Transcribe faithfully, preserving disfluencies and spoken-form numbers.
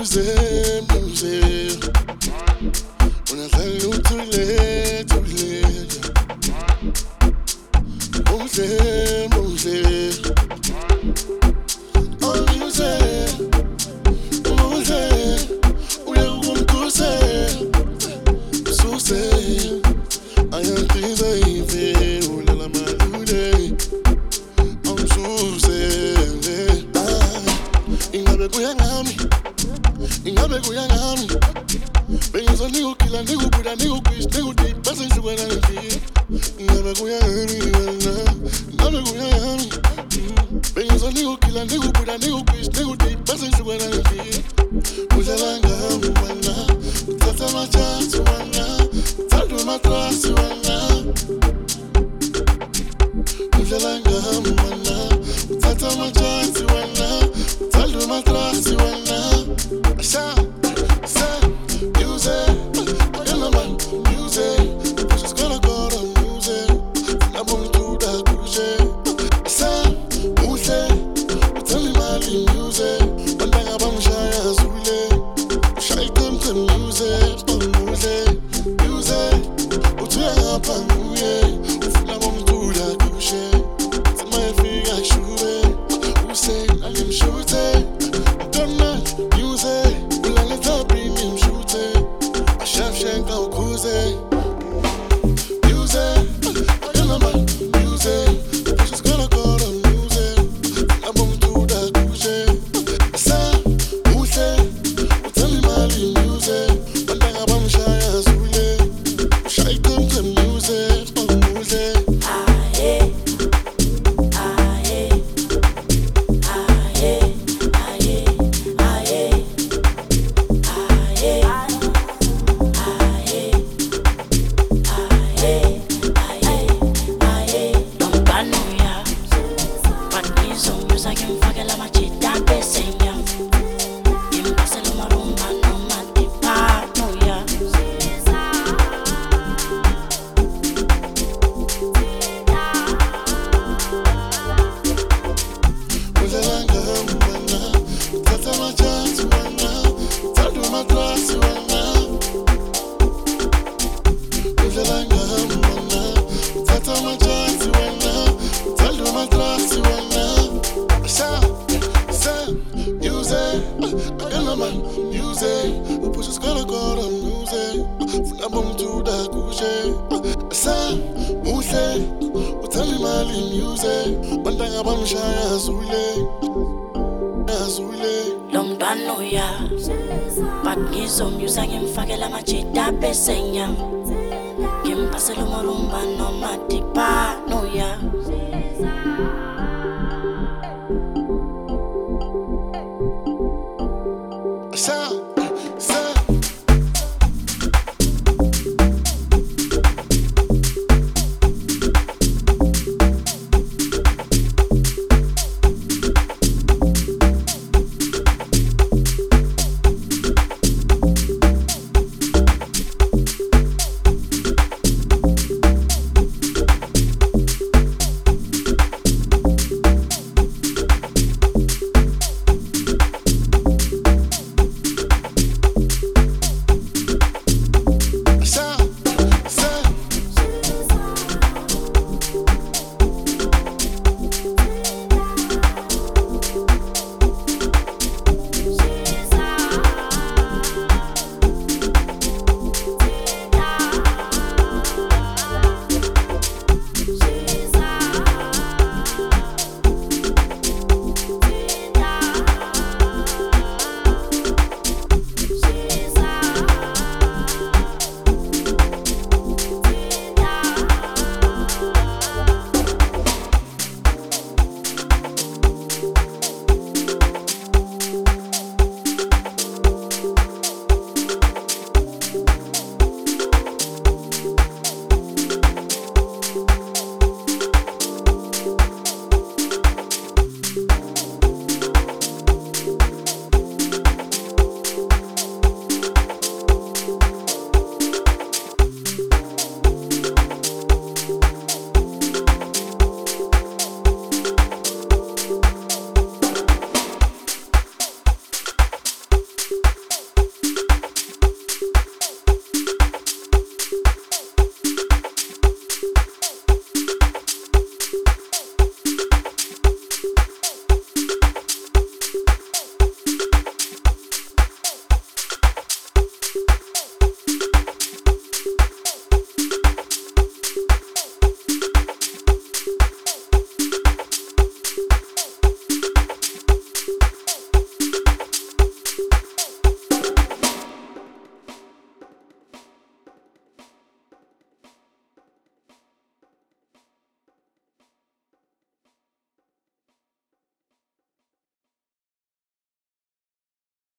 music, music. When I tell you too late, too late. Music, music. Oh, music, music. We are going to say, so say. I am busy, oh la la malule. I'm so say, ah. Ingabe kuyangami, ingabe kuyangami. Bengizo niku kila niku buda niku quiz niku deep basi nsuka na nfi. Ingabe kuyangami, ingabe kuyangami. Bengizo niku kila niku buda niku quiz niku deep basi nsuka na nfi. Ujalanga mwana, utata machatu mwana, utatu matrasi mwana. Ujalanga mwana, utata machatu mwana, utatu matrasi mwana. Asha, sa, music, yalla man, music. Just gonna go to music, I'm gonna do that music. Sa, music, tell me my music. One thing about Shaya Zule, Shaya come to music, music, music. What's your happen, yeah? I'm gonna do that music. It's my feet, I shoot it. Who say I am shooting? Don't not music. Will I let her premium shoot it? I shall shank out cruising. Music, yalla man, music. Just gonna call on music. I'm gonna do that music. Sa, music, tell me my music. One thing about Shaya Zule, Shaya come to music, music. Aye, aye, aye, aye, aye, aye, aye, aye, aye. Don't ban me ya, but these songs I can forget la machita de seña. Kim paselo marumba no matipa no ya. Ujalanga mwana, utata machatu mwana, utatu matrasi mwana. Ujalanga mwana, utata machatu mwana, utatu matrasi mwana. Asha, sa, music, yalla man, music. We push us gonna go to music, I'm gonna do that music. Sa, music, tell me my music. One thing about Shaya Zule, Zule. Long done no ya, but these songs I can forget la machita de seña. Kim paselo marumba no matipa no ya.